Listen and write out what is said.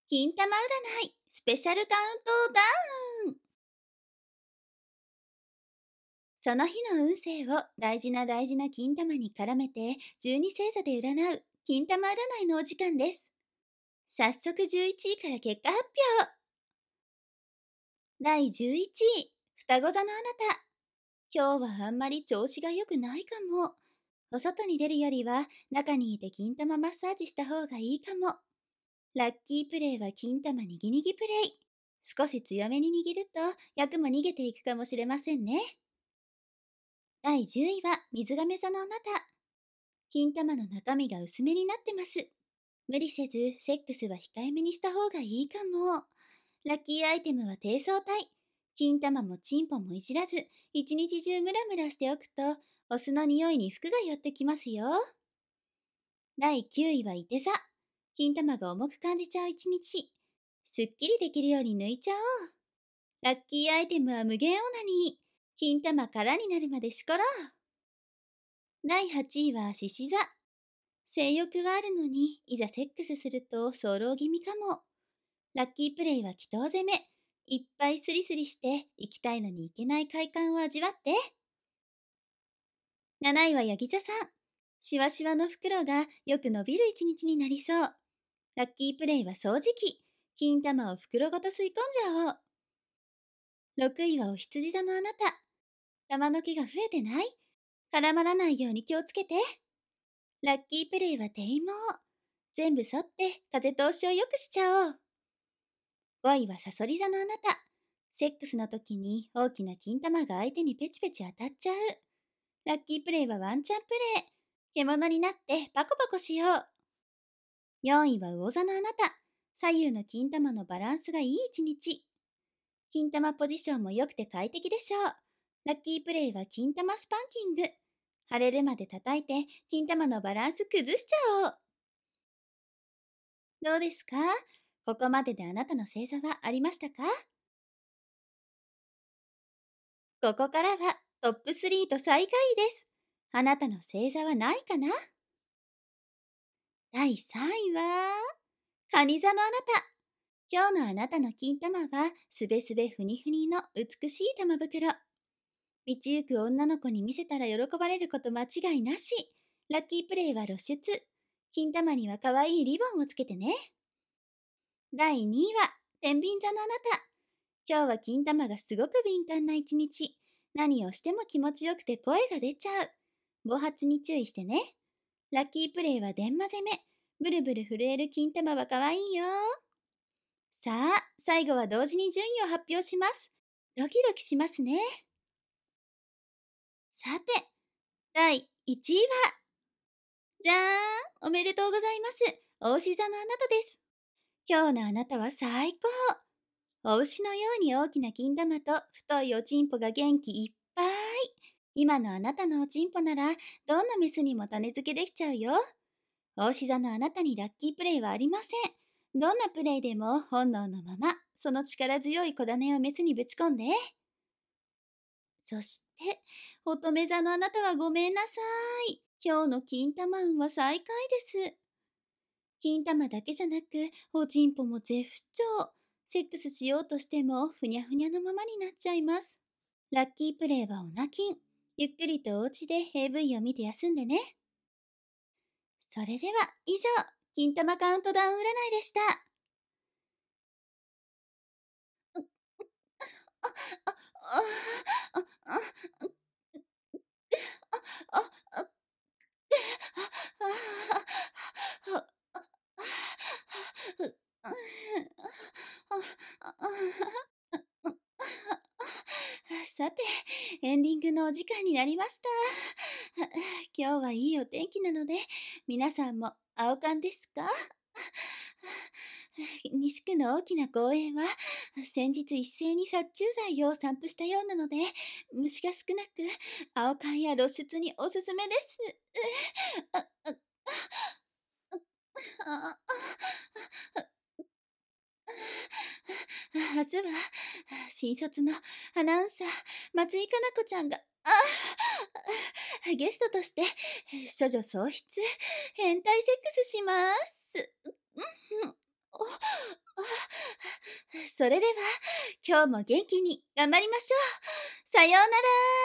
金玉占いスペシャルカウントダウン。その日の運勢を大事な金玉に絡めて12星座で占う金玉占いのお時間です。早速11位から結果発表。第11位、双子座のあなた。今日はあんまり調子が良くないかも。お外に出るよりは中にいて金玉マッサージした方がいいかも。ラッキープレイは金玉にぎにぎプレイ。少し強めに握ると役も逃げていくかもしれませんね。第10位は水亀座のあなた。金玉の中身が薄めになってます。無理せずセックスは控えめにした方がいいかも。ラッキーアイテムは低層体。金玉もチンポもいじらず、一日中ムラムラしておくと、オスの匂いに服が寄ってきますよ。第9位は伊手座。金玉が重く感じちゃう一日。すっきりできるように抜いちゃおう。ラッキーアイテムは無限オナニー。金玉空になるまでしころう。第8位は獅子座。性欲はあるのに、いざセックスすると早漏気味かも。ラッキープレイは祈祷攻め。いっぱいスリスリして行きたいのに行けない快感を味わって。7位はヤギ座さん。しわしわの袋がよく伸びる一日になりそう。ラッキープレイは掃除機。金玉を袋ごと吸い込んじゃおう。6位はお羊座のあなた。玉の毛が増えてない？絡まらないように気をつけて。ラッキープレイは低毛。全部剃って風通しを良くしちゃおう。5位はサソリ座のあなた。セックスの時に大きな金玉が相手にペチペチ当たっちゃう。ラッキープレイはワンチャンプレイ。獣になってパコパコしよう。4位は魚座のあなた。左右の金玉のバランスがいい一日。金玉ポジションも良くて快適でしょう。ラッキープレイは金玉スパンキング。腫れるまで叩いて金玉のバランス崩しちゃおう。どうですか？ここまでであなたの星座はありましたか？ここからはトップ3と最下位です。あなたの星座はないかな？第3位は、蟹座のあなた。今日のあなたの金玉はすべすべふにふにの美しい玉袋。道行く女の子に見せたら喜ばれること間違いなし。ラッキープレイは露出。金玉には可愛いリボンをつけてね。第2位は、天秤座のあなた。今日は金玉がすごく敏感な一日。何をしても気持ちよくて声が出ちゃう。暴発に注意してね。ラッキープレイは電話攻め。ブルブル震える金玉は可愛いよ。さあ、最後は同時に順位を発表します。ドキドキしますね。さて、第1位は、じゃーん、おめでとうございます。お牛座のあなたです。今日のあなたは最高。お牛のように大きな金玉と太いおちんぽが元気いっぱい。今のあなたのおちんぽなら、どんなメスにも種付けできちゃうよ。お牛座のあなたにラッキープレイはありません。どんなプレイでも本能のまま、その力強い小種をメスにぶち込んで。そして、乙女座のあなたはごめんなさい。今日の金玉運は最下位です。金玉だけじゃなく、おちんぽも絶不調。セックスしようとしても、ふにゃふにゃのままになっちゃいます。ラッキープレイはオナキン。ゆっくりとお家で AV を見て休んでね。それでは、以上、金玉カウントダウン占いでした。あ、あ、あ、あ、あ、あ、あ、さて、エンディングのお時間になりました。今日はいいお天気なので、皆さんも青缶ですか？西区の大きな公園は、先日一斉に殺虫剤を散布したようなので、虫が少なく、青缶や露出におすすめです。あ、あ、あ、明日は、新卒のアナウンサー、松井かな子ちゃんが、ゲストとして、処女喪失、変態セックスします。うん、おそれでは、今日も元気に頑張りましょう。さようなら。